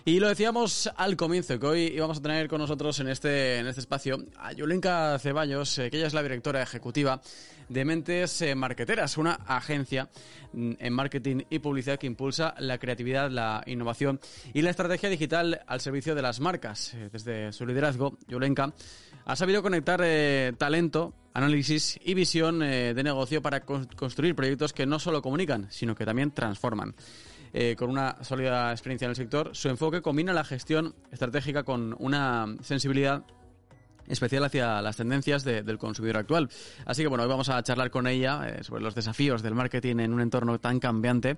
Y lo decíamos al comienzo, que hoy íbamos a tener con nosotros en este espacio a Yulenka Ceballos, que ella es la directora ejecutiva de Mentes Marqueteras, una agencia en marketing y publicidad que impulsa la creatividad, la innovación y la estrategia digital al servicio de las marcas. Desde su liderazgo, Yulenka ha sabido conectar talento, análisis y visión de negocio para construir proyectos que no solo comunican, sino que también transforman. Con una sólida experiencia en el sector, su enfoque combina la gestión estratégica con una sensibilidad especial hacia las tendencias del consumidor actual. Así que bueno, hoy vamos a charlar con ella sobre los desafíos del marketing en un entorno tan cambiante,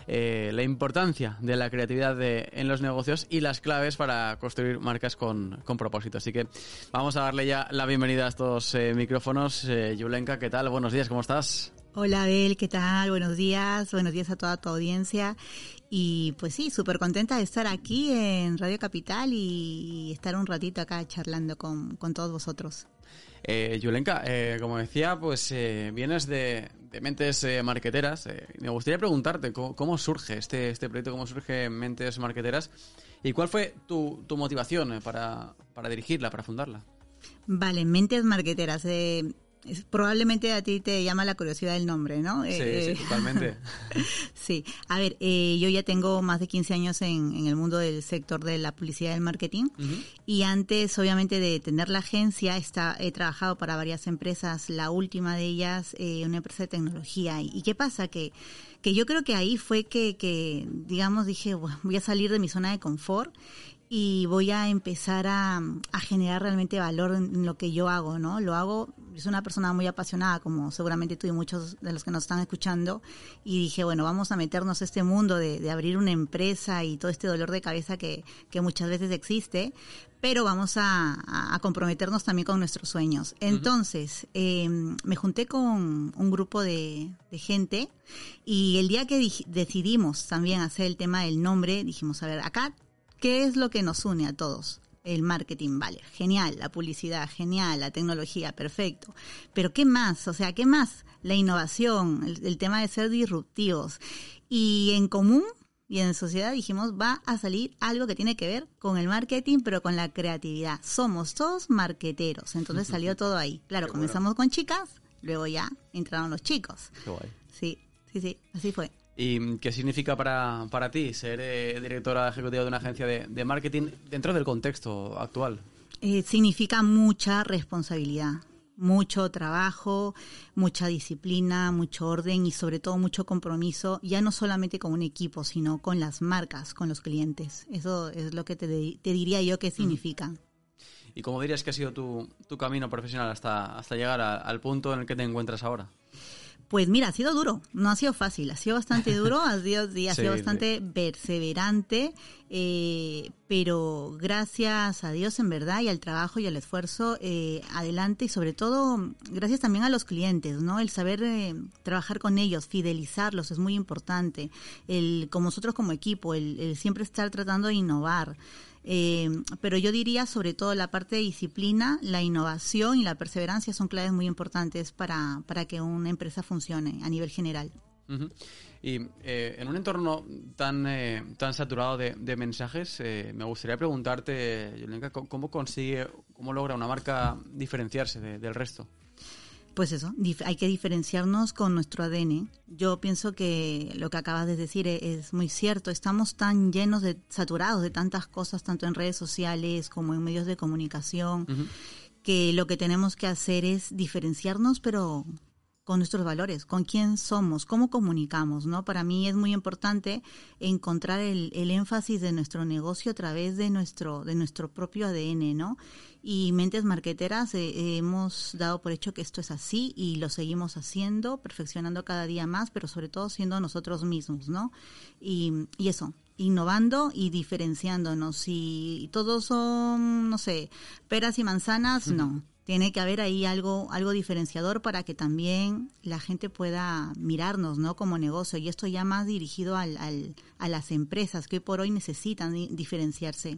la importancia de la creatividad en los negocios y las claves para construir marcas con propósito. Así que vamos a darle ya la bienvenida a estos micrófonos. Yulenka, ¿qué tal? Buenos días, ¿cómo estás? Hola Abel, ¿qué tal? Buenos días a toda tu audiencia. Y pues sí, súper contenta de estar aquí en Radio Capital y estar un ratito acá charlando con todos vosotros. Yulenka, como decía, pues vienes de Mentes Marqueteras. Me gustaría preguntarte cómo surge este proyecto, cómo surge Mentes Marqueteras y cuál fue tu motivación para dirigirla, para fundarla. Vale, Mentes Marqueteras. Probablemente a ti te llama la curiosidad el nombre, ¿no? Sí, totalmente. Sí, a ver, yo ya tengo más de 15 años en el mundo del sector de la publicidad y el marketing. Uh-huh. Y antes, obviamente, de tener la agencia, he trabajado para varias empresas, la última de ellas, una empresa de tecnología. ¿Y qué pasa? Que yo creo que ahí fue que digamos, dije, bueno, voy a salir de mi zona de confort y voy a empezar a generar realmente valor en lo que yo hago, ¿no? Es una persona muy apasionada, como seguramente tú y muchos de los que nos están escuchando, y dije, bueno, vamos a meternos a este mundo de abrir una empresa y todo este dolor de cabeza que muchas veces existe, pero vamos a comprometernos también con nuestros sueños. Entonces, me junté con un grupo de gente, y el día que decidimos también hacer el tema del nombre, dijimos, a ver, acá, ¿qué es lo que nos une a todos? El marketing, vale, genial, la publicidad, genial, la tecnología, perfecto. Pero ¿qué más? O sea, ¿qué más? La innovación, el tema de ser disruptivos. Y en común y en sociedad dijimos, va a salir algo que tiene que ver con el marketing, pero con la creatividad. Somos todos marqueteros, entonces salió todo ahí. Claro, comenzamos con chicas, luego ya entraron los chicos. Qué guay. Sí, así fue. ¿Y qué significa para ti ser directora ejecutiva de una agencia de marketing dentro del contexto actual? Significa mucha responsabilidad, mucho trabajo, mucha disciplina, mucho orden y sobre todo mucho compromiso, ya no solamente con un equipo, sino con las marcas, con los clientes. Eso es lo que te diría yo que significa. ¿Y cómo dirías que ha sido tu camino profesional hasta llegar al punto en el que te encuentras ahora? Pues mira, ha sido duro, no ha sido fácil, ha sido bastante duro, ha sido bastante perseverante, pero gracias a Dios en verdad y al trabajo y al esfuerzo, adelante, y sobre todo gracias también a los clientes, ¿no? El saber trabajar con ellos, fidelizarlos es muy importante, como nosotros como equipo, el siempre estar tratando de innovar. Pero yo diría sobre todo la parte de disciplina, la innovación y la perseverancia son claves muy importantes para que una empresa funcione a nivel general. Uh-huh. Y en un entorno tan saturado de mensajes, me gustaría preguntarte, Yulenka, ¿cómo logra una marca diferenciarse del resto? Pues eso, hay que diferenciarnos con nuestro ADN. Yo pienso que lo que acabas de decir es muy cierto. Estamos tan saturados de tantas cosas, tanto en redes sociales como en medios de comunicación, uh-huh, que lo que tenemos que hacer es diferenciarnos, pero con nuestros valores, con quién somos, cómo comunicamos, ¿no? Para mí es muy importante encontrar el énfasis de nuestro negocio a través de nuestro propio ADN, ¿no? Y Mentes Marqueteras hemos dado por hecho que esto es así y lo seguimos haciendo, perfeccionando cada día más, pero sobre todo siendo nosotros mismos, ¿no? Y eso, innovando y diferenciándonos. Y todos son, no sé, peras y manzanas, no. Tiene que haber ahí algo diferenciador para que también la gente pueda mirarnos, ¿no? Como negocio. Y esto ya más dirigido a las empresas que hoy por hoy necesitan diferenciarse.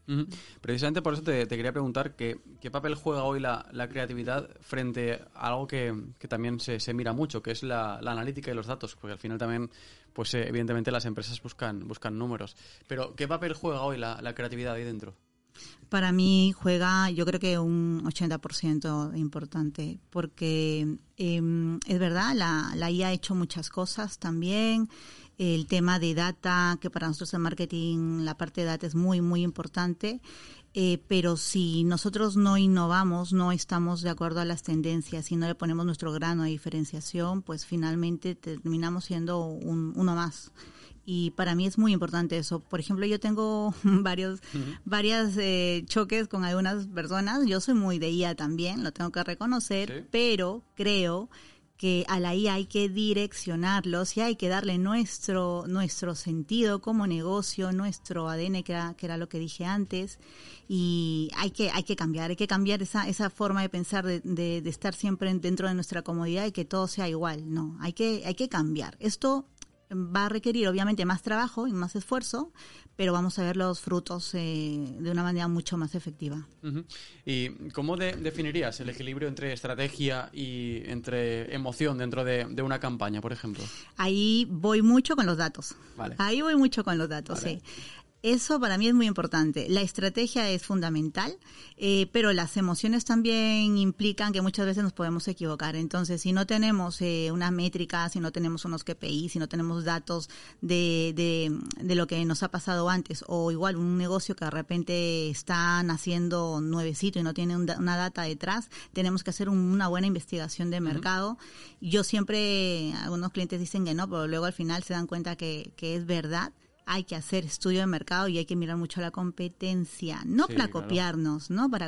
Uh-huh. Precisamente por eso te quería preguntar qué papel juega hoy la creatividad frente a algo que también se mira mucho, que es la analítica y los datos, porque al final también, pues evidentemente las empresas buscan números. Pero ¿qué papel juega hoy la creatividad ahí dentro? Para mí juega, yo creo que un 80% importante, porque es verdad, la IA ha hecho muchas cosas también. El tema de data, que para nosotros en marketing la parte de data es muy, muy importante. Pero si nosotros no innovamos, no estamos de acuerdo a las tendencias y no le ponemos nuestro grano de diferenciación, pues finalmente terminamos siendo uno más. Y para mí es muy importante eso. Por ejemplo, yo tengo varias choques con algunas personas. Yo soy muy de IA también, lo tengo que reconocer, ¿sí? Pero creo que a la IA hay que direccionarlos y hay que darle nuestro sentido como negocio, nuestro ADN, que era lo que dije antes, y hay que cambiar esa forma de pensar, de estar siempre dentro de nuestra comodidad y que todo sea igual. No, hay que cambiar. Esto va a requerir obviamente más trabajo y más esfuerzo, pero vamos a ver los frutos de una manera mucho más efectiva. Uh-huh. ¿Y cómo definirías el equilibrio entre estrategia y entre emoción dentro de una campaña, por ejemplo? Ahí voy mucho con los datos. Vale. Ahí voy mucho con los datos, vale. Sí. Eso para mí es muy importante. La estrategia es fundamental, pero las emociones también implican que muchas veces nos podemos equivocar. Entonces, si no tenemos una métrica, si no tenemos unos KPI, si no tenemos datos de lo que nos ha pasado antes, o igual un negocio que de repente está naciendo nuevecito y no tiene una data detrás, tenemos que hacer una buena investigación de mercado. Uh-huh. Yo siempre, algunos clientes dicen que no, pero luego al final se dan cuenta que es verdad. Hay que hacer estudio de mercado y hay que mirar mucho la competencia, no para copiarnos,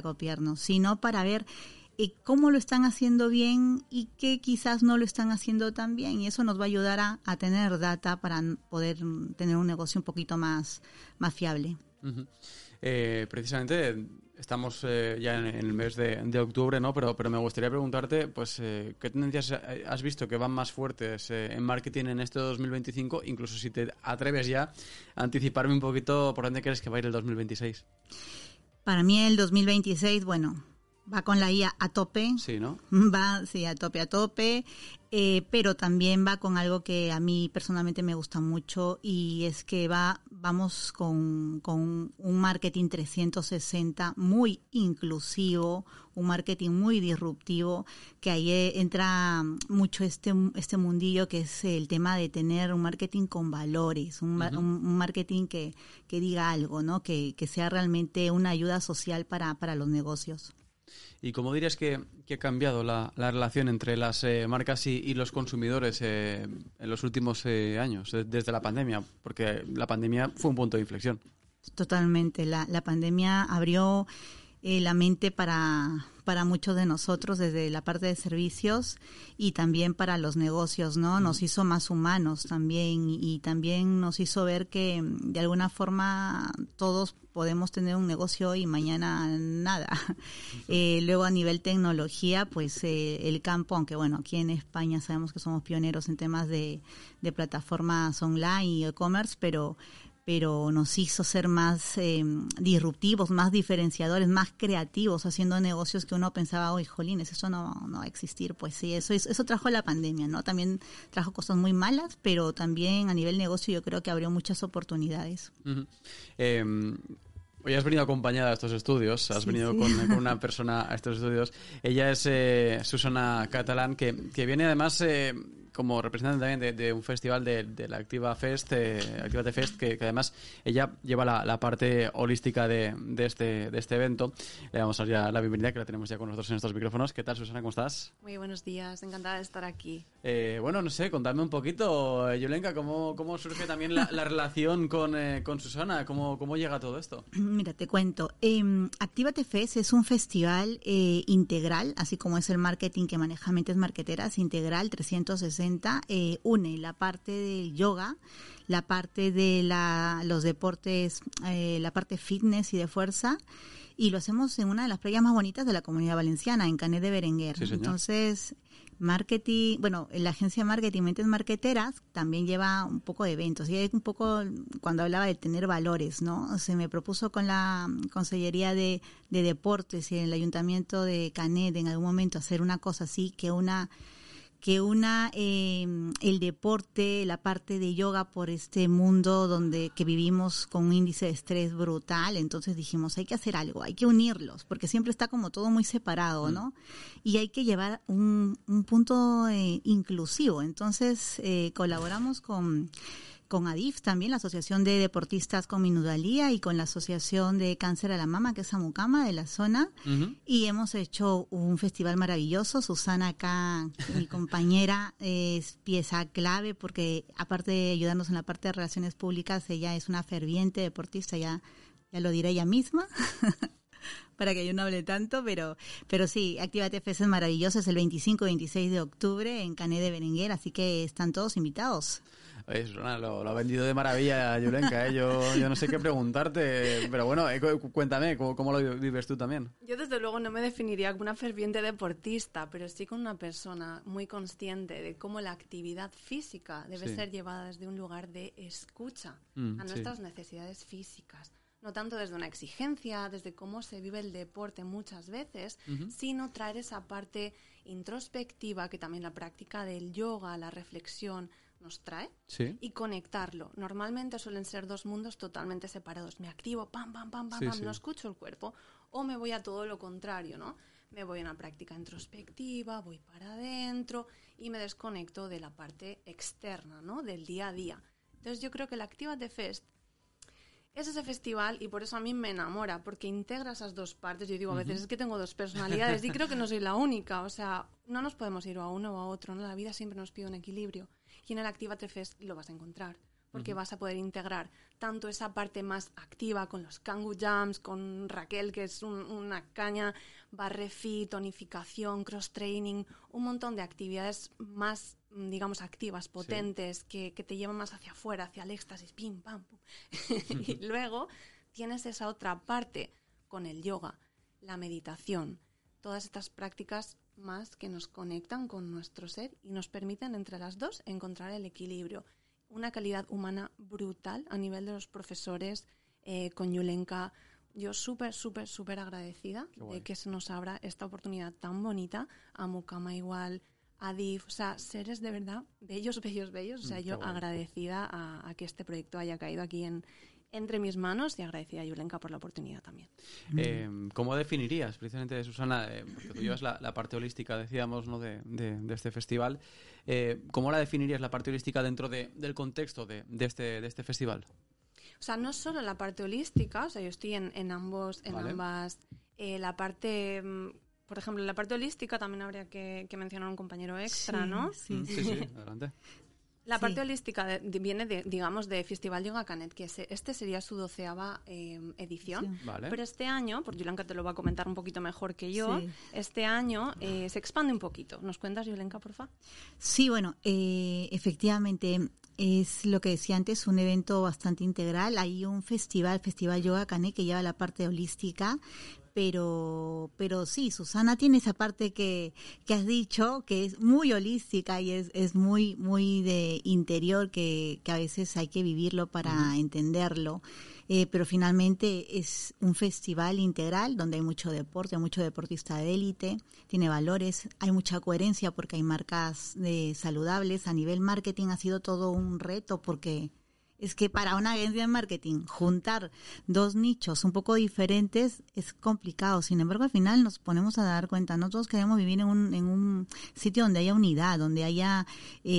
sino para ver cómo lo están haciendo bien y qué quizás no lo están haciendo tan bien. Y eso nos va a ayudar a tener data para poder tener un negocio un poquito más fiable. Uh-huh. Precisamente estamos ya en el mes de octubre, ¿no? Pero me gustaría preguntarte, pues, ¿qué tendencias has visto que van más fuertes en marketing en este 2025? Incluso si te atreves ya a anticiparme un poquito por dónde crees que va a ir el 2026. Para mí el 2026, bueno, va con la IA a tope. Sí, ¿no? Va, sí, a tope. Pero también va con algo que a mí personalmente me gusta mucho y es que vamos con un marketing 360 muy inclusivo, un marketing muy disruptivo, que ahí entra mucho este mundillo que es el tema de tener un marketing con valores, un marketing que diga algo, ¿no? Que sea realmente una ayuda social para los negocios. ¿Y cómo dirías que ha cambiado la relación entre las marcas y los consumidores en los últimos años, desde la pandemia? Porque la pandemia fue un punto de inflexión. Totalmente. La pandemia abrió la mente para muchos de nosotros desde la parte de servicios y también para los negocios, ¿no? Nos hizo más humanos también y también nos hizo ver que de alguna forma todos podemos tener un negocio y mañana nada. Luego a nivel tecnología, pues el campo, aunque bueno, aquí en España sabemos que somos pioneros en temas de plataformas online y e-commerce, pero nos hizo ser más disruptivos, más diferenciadores, más creativos, haciendo negocios que uno pensaba, oye, jolines, eso no va a existir. Pues sí, eso trajo la pandemia, ¿no? También trajo cosas muy malas, pero también a nivel negocio yo creo que abrió muchas oportunidades. Uh-huh. Hoy has venido acompañada a estos estudios, has venido con una persona a estos estudios. Ella es Susana Catalán, que viene además como representante también de un festival de la Activate Fest, que además ella lleva la parte holística de este evento. Le damos ya la bienvenida, que la tenemos ya con nosotros en estos micrófonos. ¿Qué tal, Susana? ¿Cómo estás? Muy buenos días, encantada de estar aquí. Bueno, no sé, contadme un poquito, Yulenka, ¿cómo surge también la relación con Susana? ¿Cómo llega todo esto? Mira, te cuento. Activate Fest es un festival integral, así como es el marketing que maneja Mentes Marqueteras, integral, 360 representa, une la parte del yoga, la parte de los deportes, la parte fitness y de fuerza, y lo hacemos en una de las playas más bonitas de la Comunidad Valenciana, en Canet de Berenguer. Sí, señor. Entonces, marketing, bueno, la agencia de marketing Mentes Marqueteras también lleva un poco de eventos. Y hay un poco, cuando hablaba de tener valores, ¿no? Se me propuso con la Consellería de Deportes y el Ayuntamiento de Canet en algún momento hacer una cosa así, el deporte, la parte de yoga por este mundo que vivimos con un índice de estrés brutal. Entonces dijimos, hay que hacer algo, hay que unirlos, porque siempre está como todo muy separado, ¿no? Y hay que llevar un punto inclusivo. Entonces colaboramos con ADIF también, la Asociación de Deportistas con Minusvalía, y con la Asociación de Cáncer a la Mama, que es Amucama, de la zona, y hemos hecho un festival maravilloso. Susana acá, mi compañera, es pieza clave, porque aparte de ayudarnos en la parte de relaciones públicas, ella es una ferviente deportista, ya lo diré ella misma, para que yo no hable tanto, pero sí, Actívate Fest es maravilloso, es el 25 y 26 de octubre en Canet de Berenguer, así que están todos invitados. Susana, lo ha vendido de maravilla, Yulenka, ¿eh? Yo no sé qué preguntarte, pero bueno, cuéntame, ¿cómo lo vives tú también? Yo desde luego no me definiría como una ferviente deportista, pero sí como una persona muy consciente de cómo la actividad física debe ser llevada desde un lugar de escucha a nuestras necesidades físicas. No tanto desde una exigencia, desde cómo se vive el deporte muchas veces, sino traer esa parte introspectiva que también la práctica del yoga, la reflexión, nos trae, y conectarlo. Normalmente suelen ser dos mundos totalmente separados. Me activo, pam, no escucho el cuerpo, o me voy a todo lo contrario, ¿no? Me voy a una práctica introspectiva, voy para adentro y me desconecto de la parte externa, ¿no? Del día a día. Entonces yo creo que el Actívate Fest es ese festival, y por eso a mí me enamora, porque integra esas dos partes. Yo digo, a veces es que tengo dos personalidades y creo que no soy la única. O sea, no nos podemos ir a uno o a otro, ¿no? La vida siempre nos pide un equilibrio. Y en el Actívate Fest lo vas a encontrar, porque vas a poder integrar tanto esa parte más activa con los Kangoo Jams, con Raquel, que es una caña, barre fit, tonificación, cross-training, un montón de actividades más, digamos, activas, potentes, que te llevan más hacia afuera, hacia el éxtasis, pim, pam, pum. Y luego tienes esa otra parte con el yoga, la meditación, todas estas prácticas más que nos conectan con nuestro ser y nos permiten entre las dos encontrar el equilibrio. Una calidad humana brutal a nivel de los profesores, con Yulenka. Yo súper agradecida de que se nos abra esta oportunidad tan bonita. A Mucama igual, a DIF, o sea, seres de verdad bellos. O sea, yo agradecida a que este proyecto haya caído aquí entre mis manos, y agradecida a Yulenka por la oportunidad también. ¿Cómo definirías, precisamente, Susana, porque tú llevas la parte holística, decíamos, ¿no? de este festival, ¿cómo la definirías, la parte holística, dentro del contexto de este festival? O sea, no solo la parte holística, o sea, yo estoy en ambas, la parte, por ejemplo, la parte holística también habría que mencionar un compañero extra, ¿no? Sí, adelante. La parte holística viene digamos, de Festival Yoga Canet, que este sería su 12ª edición. Sí. Vale. Pero este año, porque Yulenka te lo va a comentar un poquito mejor que yo, este año se expande un poquito. ¿Nos cuentas, Yulenka, porfa? Sí, bueno, efectivamente, es lo que decía antes, un evento bastante integral. Hay un Festival Yoga Canet, que lleva la parte holística, pero sí, Susana tiene esa parte que has dicho, que es muy holística y es muy de interior, que a veces hay que vivirlo para entenderlo. Pero finalmente es un festival integral donde hay mucho deporte, mucho deportista de élite, tiene valores, hay mucha coherencia porque hay marcas saludables. A nivel marketing ha sido todo un reto, porque es que para una agencia de marketing juntar dos nichos un poco diferentes es complicado. Sin embargo, al final nos ponemos a dar cuenta. Nosotros queremos vivir en un sitio donde haya unidad, donde haya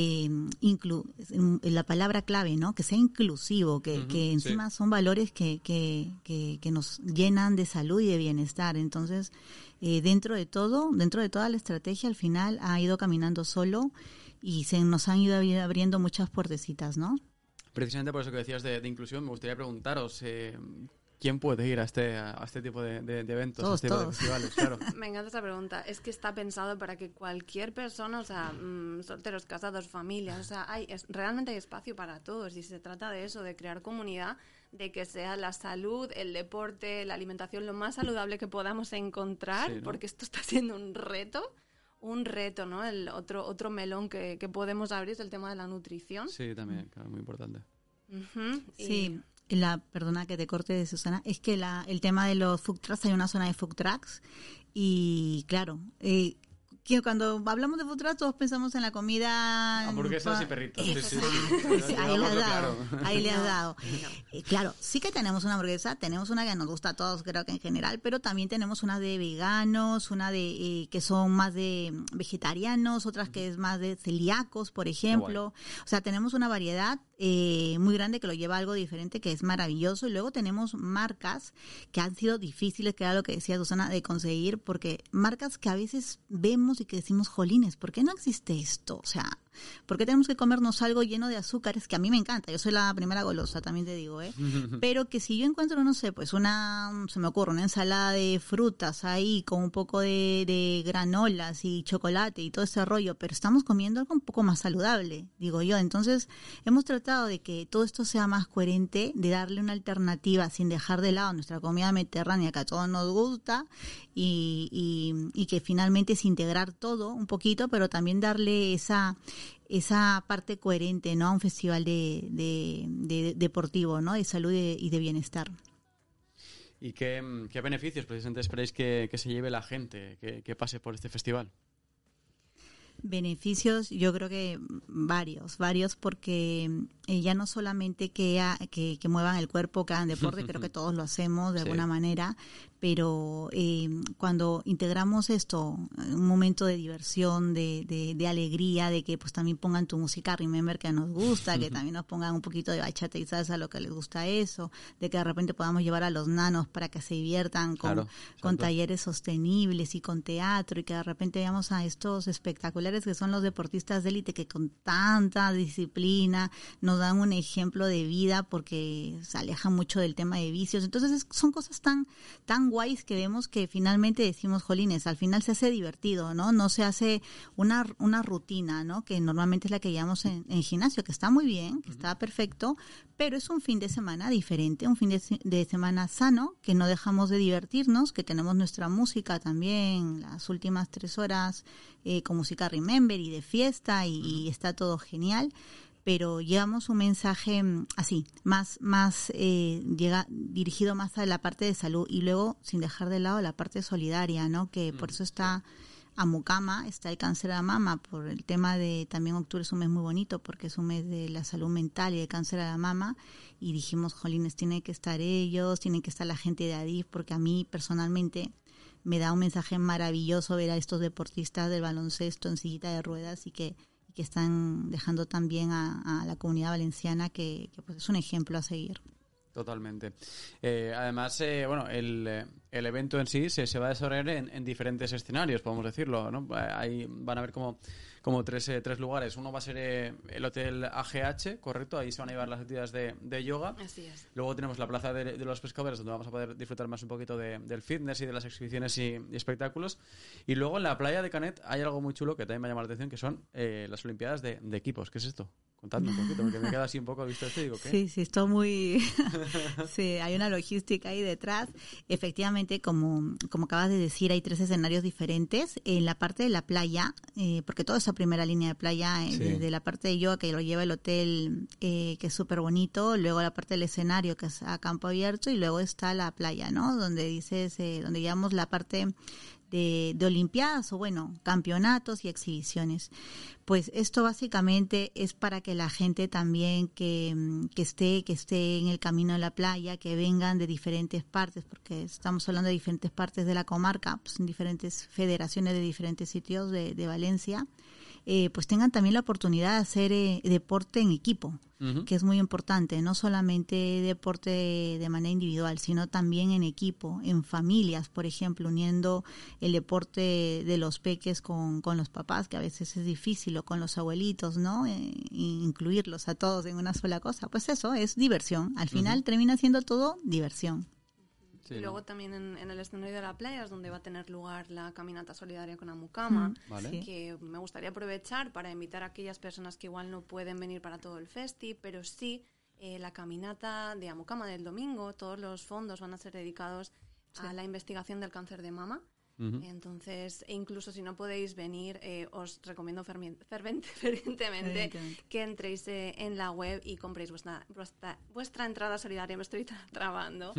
la palabra clave, ¿no? Que sea inclusivo, que encima son valores que nos llenan de salud y de bienestar. Entonces, dentro de toda la estrategia, al final ha ido caminando solo y nos han ido abriendo muchas puertecitas, ¿no? Precisamente por eso que decías de inclusión, me gustaría preguntaros, ¿quién puede ir a este tipo de eventos, Todos, a este tipo de todos. festivales? Claro. Me encanta esta pregunta. Es que está pensado para que cualquier persona, o sea, solteros, casados, familias, o sea, realmente hay espacio para todos y se trata de eso, de crear comunidad, de que sea la salud, el deporte, la alimentación lo más saludable que podamos encontrar, Sí, ¿no? porque esto está siendo un reto, ¿no? El otro melón que podemos abrir es el tema de la nutrición. Sí, también, claro, muy importante. Ujú, Sí, perdona que te corte, Susana, es que el tema de los food trucks, hay una zona de food trucks y claro, que cuando hablamos de food trucks todos pensamos en la comida... Hamburguesas y perritos. Sí, sí, Exacto. sí. Ahí le has dado, Claro. ahí le has No, dado. Claro, sí que tenemos una hamburguesa, tenemos una que nos gusta a todos, creo que en general, pero también tenemos una de veganos, una de que son más de vegetarianos, otras que es más de celíacos, por ejemplo. O sea, tenemos una variedad muy grande que lo lleva a algo diferente, que es maravilloso. Y luego tenemos marcas que han sido difíciles, que era lo que decía Susana, de conseguir, porque marcas que a veces vemos y que decimos, jolines, ¿por qué no existe esto? O sea, ¿por qué tenemos que comernos algo lleno de azúcares? Que a mí me encanta, yo soy la primera golosa, también te digo, pero que si yo encuentro, no sé, pues se me ocurre una ensalada de frutas ahí con un poco de granolas y chocolate y todo ese rollo, pero estamos comiendo algo un poco más saludable, digo yo. Entonces, hemos tratado de que todo esto sea más coherente, de darle una alternativa sin dejar de lado nuestra comida mediterránea que a todos nos gusta y que finalmente es integrar todo un poquito, pero también darle esa parte coherente, ¿no? A un festival de deportivo, ¿no? De salud y de bienestar. ¿Y qué beneficios precisamente esperáis que se lleve la gente que pase por este festival? Beneficios, yo creo que varios, porque ya no solamente que muevan el cuerpo, que hagan deporte, creo que todos lo hacemos de alguna manera, pero cuando integramos esto, un momento de diversión, de alegría, de que pues también pongan tu música Remember que nos gusta, que también nos pongan un poquito de bachata y salsa, lo que les gusta eso, de que de repente podamos llevar a los nanos para que se diviertan con talleres sostenibles y con teatro, y que de repente veamos a estos espectaculares que son los deportistas de élite que con tanta disciplina nos dan un ejemplo de vida porque se alejan mucho del tema de vicios. Entonces son cosas tan guays que vemos que finalmente decimos, jolines, al final se hace divertido, ¿no? No se hace una rutina, ¿no? Que normalmente es la que llevamos en gimnasio, que está muy bien, que está perfecto, pero es un fin de semana diferente, un fin de semana sano, que no dejamos de divertirnos, que tenemos nuestra música también, las últimas 3 horas con música Remember y de fiesta y está todo genial, pero llevamos un mensaje así, más dirigido más a la parte de salud y luego sin dejar de lado la parte solidaria, ¿no? Que por eso está Amucama, está el cáncer de mama, por el tema de, también octubre es un mes muy bonito porque es un mes de la salud mental y de cáncer de la mama, y dijimos, jolines, tienen que estar ellos, tienen que estar la gente de ADIF, porque a mí personalmente me da un mensaje maravilloso ver a estos deportistas del baloncesto en sillita de ruedas y que están dejando también a la comunidad valenciana que pues es un ejemplo a seguir. Totalmente. Además, bueno, el evento en sí se va a desarrollar en diferentes escenarios, podemos decirlo, ¿no? Ahí van a haber como tres lugares. Uno va a ser el Hotel AGH, correcto, ahí se van a llevar las actividades de yoga. Así es. Luego tenemos la Plaza de los Pescadores, donde vamos a poder disfrutar más un poquito del fitness y de las exhibiciones y espectáculos. Y luego en la playa de Canet hay algo muy chulo que también me llama la atención, que son las Olimpiadas de equipos. ¿Qué es esto? Contadme un poquito, porque me queda así un poco visto esto y digo, ¿qué? Sí, esto muy... sí, hay una logística ahí detrás. Efectivamente, como acabas de decir, hay 3 escenarios diferentes. En la parte de la playa, porque toda esa primera línea de playa, desde la parte de yoga que lo lleva el hotel, que es súper bonito, luego la parte del escenario que es a campo abierto, y luego está la playa, ¿no? Donde dices, donde llevamos la parte de olimpiadas o bueno, campeonatos y exhibiciones. Pues esto básicamente es para que la gente también que esté en el camino de la playa, que vengan de diferentes partes, porque estamos hablando de diferentes partes de la comarca, pues en diferentes federaciones de diferentes sitios de Valencia, pues tengan también la oportunidad de hacer deporte en equipo, que es muy importante, no solamente deporte de manera individual, sino también en equipo, en familias, por ejemplo, uniendo el deporte de los peques con los papás, que a veces es difícil, o con los abuelitos, ¿no? Incluirlos a todos en una sola cosa. Pues eso es diversión. Al final termina siendo todo diversión. Sí, y luego también en el escenario de la playa es donde va a tener lugar la caminata solidaria con Amucama, Vale. que me gustaría aprovechar para invitar a aquellas personas que igual no pueden venir para todo el festi, pero sí la caminata de Amucama del domingo, todos los fondos van a ser dedicados a la investigación del cáncer de mama. Entonces, e incluso si no podéis venir, os recomiendo fervientemente que entréis en la web y compréis vuestra entrada solidaria. Me estoy trabando.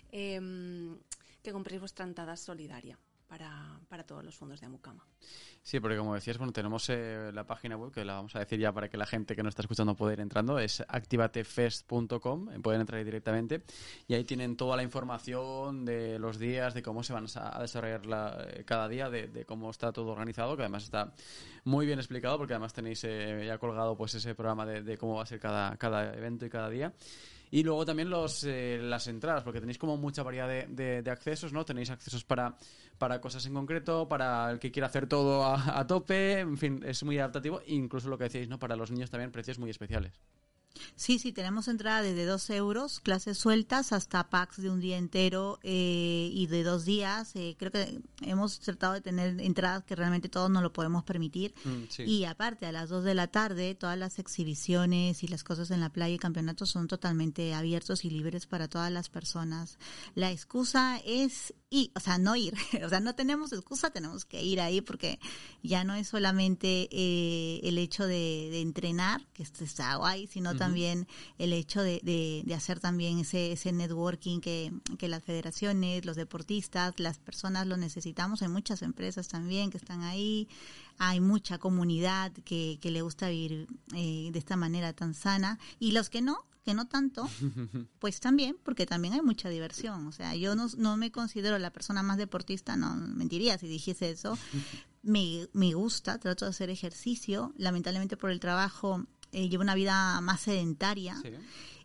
Que compréis vuestra entrada solidaria para todos los fondos de Amucama. Sí, porque como decías, bueno, tenemos la página web, que la vamos a decir ya para que la gente que nos está escuchando pueda ir entrando, es activatefest.com, pueden entrar ahí directamente, y ahí tienen toda la información de los días, de cómo se van a desarrollar cada día, de cómo está todo organizado, que además está muy bien explicado, porque además tenéis ya colgado pues ese programa de cómo va a ser cada evento y cada día. Y luego también las entradas, porque tenéis como mucha variedad de accesos, ¿no? Tenéis accesos para cosas en concreto, para el que quiera hacer todo a tope, en fin, es muy adaptativo, incluso lo que decíais, ¿no? Para los niños también precios muy especiales. Sí, tenemos entrada desde 2 euros, clases sueltas, hasta packs de un día entero y de 2 días. Creo que hemos tratado de tener entradas que realmente todos nos lo podemos permitir. Sí. Y aparte, a las 2 de la tarde, todas las exhibiciones y las cosas en la playa y campeonatos son totalmente abiertos y libres para todas las personas. La excusa es no ir. O sea, no tenemos excusa, tenemos que ir ahí, porque ya no es solamente el hecho de entrenar, que está guay, sino también el hecho de hacer también ese networking que las federaciones, los deportistas, las personas lo necesitamos. Hay muchas empresas también que están ahí, hay mucha comunidad que le gusta vivir de esta manera tan sana, y los que no tanto, pues también, porque también hay mucha diversión. O sea, yo no me considero la persona más deportista, no mentiría si dijese eso. Me gusta, trato de hacer ejercicio. Lamentablemente por el trabajo llevo una vida más sedentaria. Sí.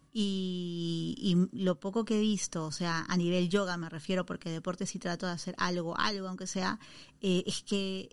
Y lo poco que he visto, o sea, a nivel yoga me refiero, porque deporte sí trato de hacer algo aunque sea, es que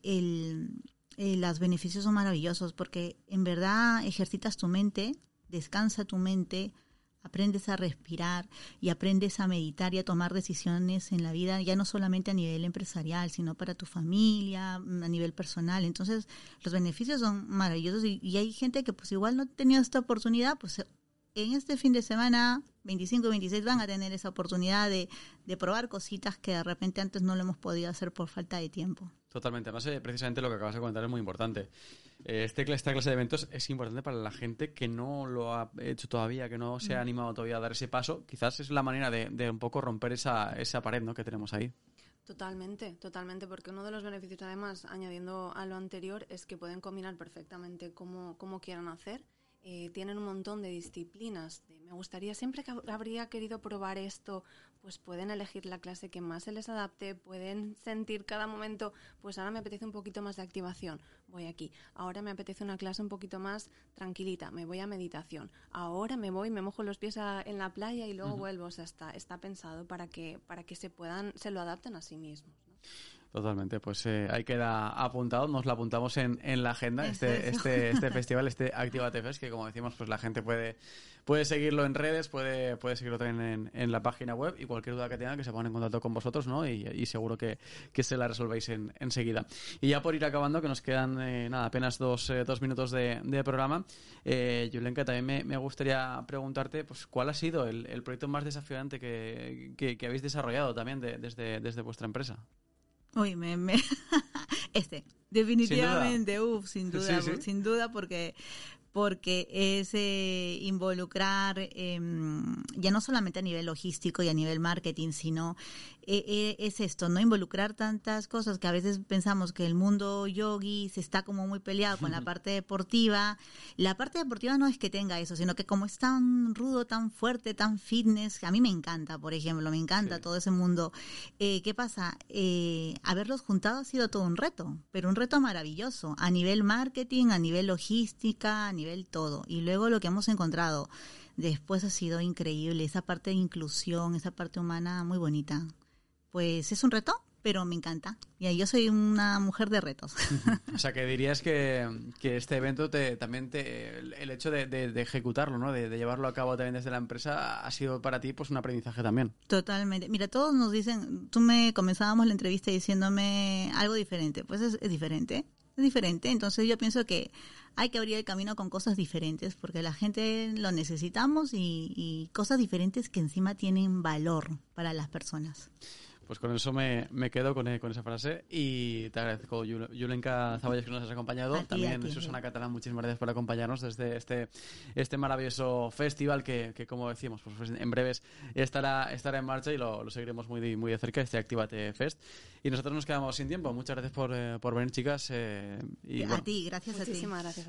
los beneficios son maravillosos, porque en verdad ejercitas tu mente, descansa tu mente, aprendes a respirar y aprendes a meditar y a tomar decisiones en la vida, ya no solamente a nivel empresarial, sino para tu familia, a nivel personal. Entonces, los beneficios son maravillosos, y hay gente que pues igual no ha tenido esta oportunidad, pues en este fin de semana, 25 y 26, van a tener esa oportunidad de probar cositas que de repente antes no lo hemos podido hacer por falta de tiempo. Totalmente. Además, precisamente lo que acabas de comentar es muy importante. Esta clase de eventos es importante para la gente que no lo ha hecho todavía, que no se ha animado todavía a dar ese paso. Quizás es la manera de un poco romper esa pared, ¿no?, que tenemos ahí. Totalmente, porque uno de los beneficios, además, añadiendo a lo anterior, es que pueden combinar perfectamente como quieran hacer. Tienen un montón de disciplinas. Me gustaría, siempre que habría querido probar esto, pues pueden elegir la clase que más se les adapte, pueden sentir cada momento, pues ahora me apetece un poquito más de activación, voy aquí. Ahora me apetece una clase un poquito más tranquilita, me voy a meditación. Ahora me mojo los pies en la playa y luego vuelvo. O sea, está pensado para que se lo adapten a sí mismos, ¿no? Totalmente, pues ahí queda apuntado, nos lo apuntamos en la agenda, este festival, este Actívate Fest, que como decimos, pues la gente puede seguirlo en redes, puede seguirlo también en la página web, y cualquier duda que tengan, que se pongan en contacto con vosotros, ¿no? Y seguro que se la resolvéis enseguida. Y ya por ir acabando, que nos quedan apenas dos minutos de programa, Julenka, también me gustaría preguntarte, pues, ¿cuál ha sido el proyecto más desafiante que habéis desarrollado también desde vuestra empresa? Uy, definitivamente, sin duda, porque es involucrar ya no solamente a nivel logístico y a nivel marketing, sino es esto, no involucrar tantas cosas que a veces pensamos que el mundo yogi se está como muy peleado con la parte deportiva. La parte deportiva no es que tenga eso, sino que como es tan rudo, tan fuerte, tan fitness, que a mí me encanta, por ejemplo, me encanta todo ese mundo. ¿Qué pasa? Haberlos juntado ha sido todo un reto, pero un reto maravilloso, a nivel marketing, a nivel logística, a nivel todo. Y luego lo que hemos encontrado después ha sido increíble, esa parte de inclusión, esa parte humana muy bonita. Pues es un reto, pero me encanta. Y yo soy una mujer de retos. O sea, que dirías que este evento el hecho de ejecutarlo, ¿no? De llevarlo a cabo también desde la empresa ha sido para ti pues un aprendizaje también. Totalmente. Mira, todos nos dicen, comenzábamos la entrevista diciéndome algo diferente. Pues es diferente. Es diferente, entonces yo pienso que hay que abrir el camino con cosas diferentes porque la gente lo necesitamos y cosas diferentes que encima tienen valor para las personas. Pues con eso me quedo con esa frase y te agradezco, Julenka Zaballos, que nos has acompañado. También Susana Catalán, muchísimas gracias por acompañarnos desde este maravilloso festival que como decíamos, pues en breves estará en marcha y lo seguiremos muy, muy de cerca, este Actívate Fest. Y nosotros nos quedamos sin tiempo. Muchas gracias por venir, chicas. A ti, gracias a ti. Muchísimas gracias.